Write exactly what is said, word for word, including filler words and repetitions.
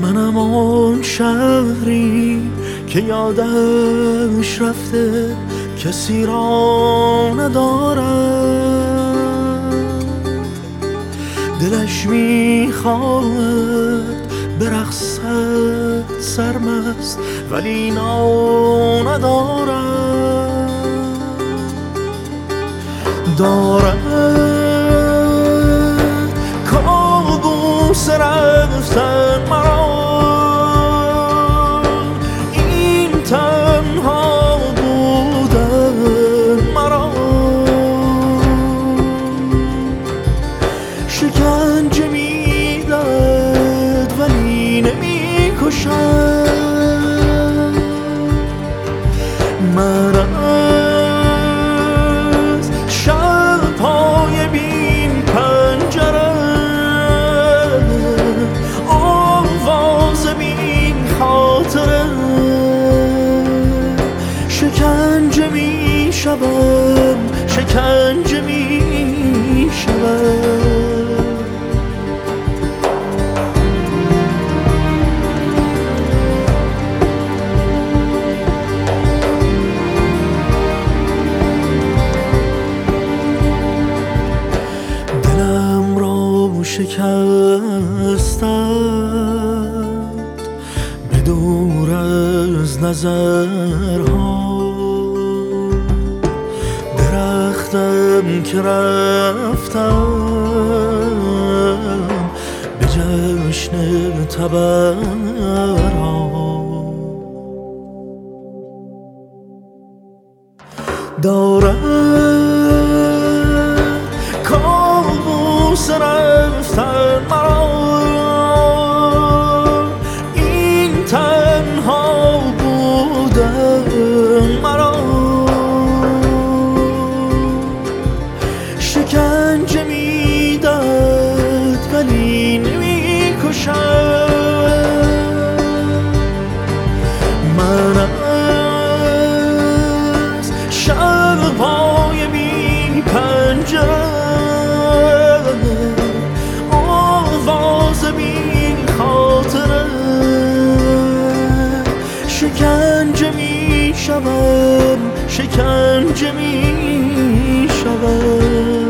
منم آن شهری که یادش رفته کسی را ندارد، دلش میخواهد برقصد سرمست ولی ناو ندارد. دارد کابوس رفتن مرا، این تنها بودن مرا، شکنجه میدهد ولی نمیکشد. من از شب‌های بین پنجره، آواز بین خاطره، شکنجه میشوم، شکنجه میشوم. شکستند به دور از نظرها، درختم که رفتم به جشن تبرها. دارد کابوس رفتن مرا، این تنها بودن مرا، شکنجه میدهد ولی نمیکشد. من از شب‌های بی پنجره، آواز بی خاطره، شکنجه میشوم، شکنجه میشوم.